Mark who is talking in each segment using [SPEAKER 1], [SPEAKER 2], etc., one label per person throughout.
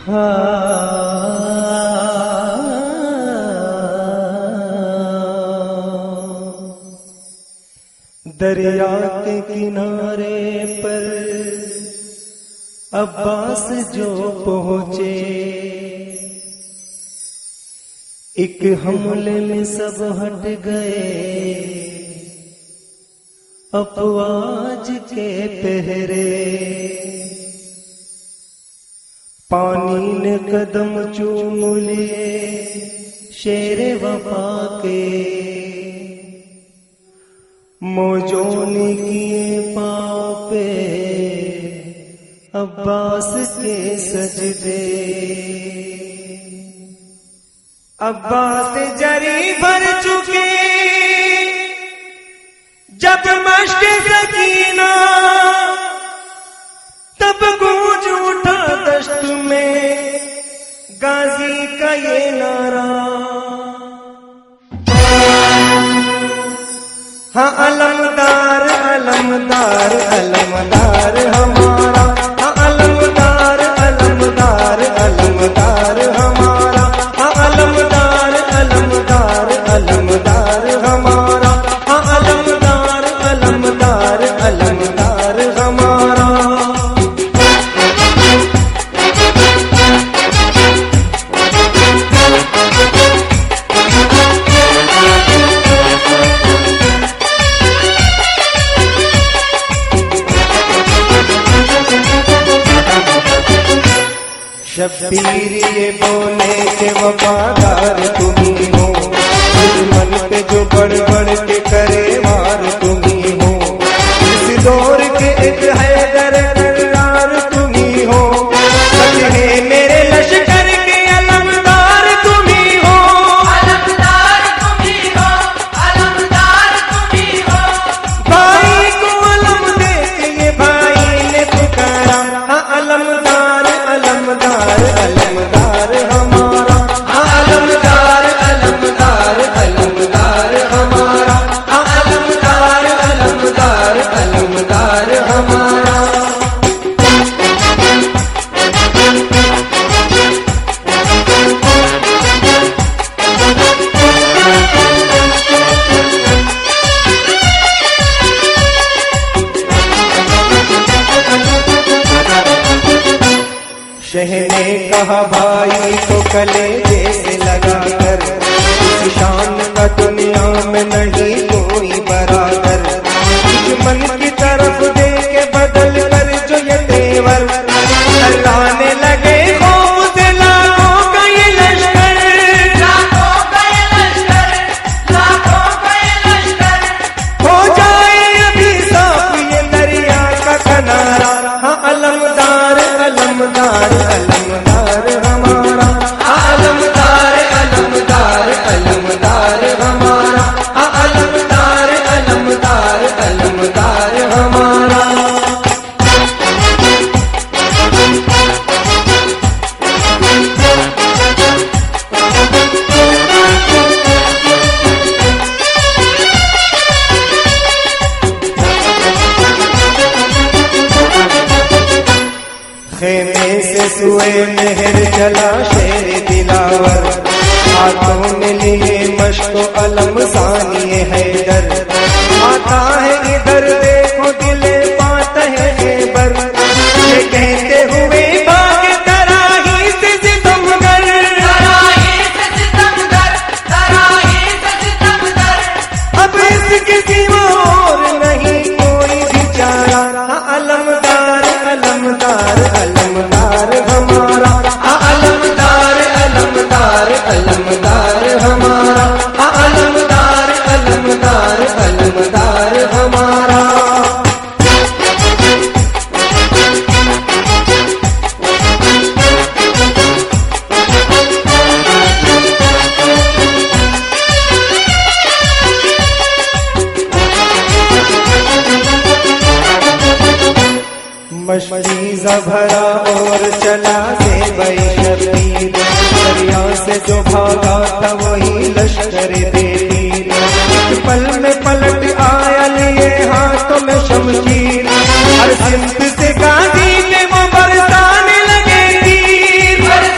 [SPEAKER 1] दरिया के किनारे पर अब्बास जो पहुँचे, एक हमले में सब हट गए अफवाज के पहरे। पानी ने कदम चूम लिए शेरे वफा के, मौजों ने किए पाँव पे अब्बास के सजदे। अब्बास जरी भर चुके जब मश्क सकीना, तब गूंज उठा दश्त में गाजी का ये नारा। हाँ अलमदार अलमदार अलमदार हमारा, हाँ अलमदार अलमदार अलमदार हमारा, हाँ अलमदार अलमदार अलमदार हमारा, हाँ अलमदार अलमदार अलमदार हमारा। शब्बीर ये बोले के वफादार तुम्ही हो, दुश्मन पे जो बढ़ बढ़ के करे वार तुम्ही हो, इस दौर के एक हैदर करार तुम्ही हो, सजने मेरे लश्कर के अलमदार तुम्ही हो, अलमदार तुम्ही हो, अलमदार तुम्ही हो। भाई को अलम दे के ये भाई ने पुकारा, हाँ अलमदार अलमदार अलमदार हमारा, हाँ अलमदार अलमदार अलमदार हमारा, हाँ अलमदार अलमदार अलमदार हमारा। शह ने कहा भाई तो कलेजे से लगाकर, इस शान का दुनिया में नहीं कोई बराबर, दुश्मन की तरफ दे के बदल कर जो ये तेवर, लाने लगे खौफ से लाखों का ये लश्कर, लाखों का ये लश्कर, लाखों का ये लश्कर। हो जाए अभी साफ ये दरिया का किनारा, हाँ अलमदार अलमदार अलमदार हमारा, हाँ अलमदार अलमदार अलमदार हमारा, हाँ अलमदार अलमदार अलमदार हमारा। खेमे से सुए मेहर चला शेर दिलावर, हाथों में लिए मश्को अलम सानिए हैदर, आता है इधर देखो दिले पात है खैबर, ये कहते हुए भागे तराही से सितमगर, तराही से सितमगर, तराही से सितमगर। अब इसके सिवा और नहीं कोई बेचारा, अलमदार अलमदार अलमदार हमारा, अलमदार अलमदार अलमदार हमारा, अलमदार अलमदार अलमदार हमारा। मशरीजा भरा और चला से भाई शबीर, दरिया से जो भागा था वही लश्कर देवीर, पल में पलट आया लिए हाथों में शमशीर, हर सिमत से गाजी के वो बरसाने लगे तीर,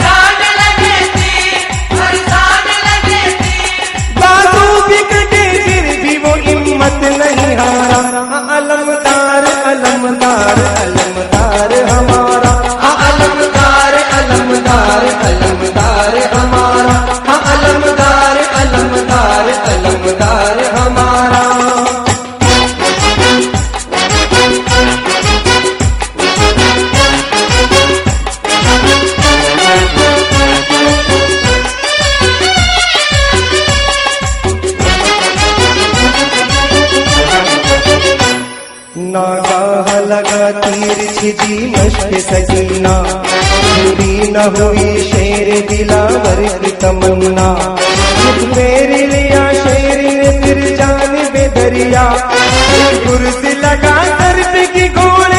[SPEAKER 1] सकीना, पूरी न हुई शेर दिलावर की तमन्ना। मेरे लिया शेर ने फिर जान बे दरिया, कुर्सी लगा दर्द की घोड़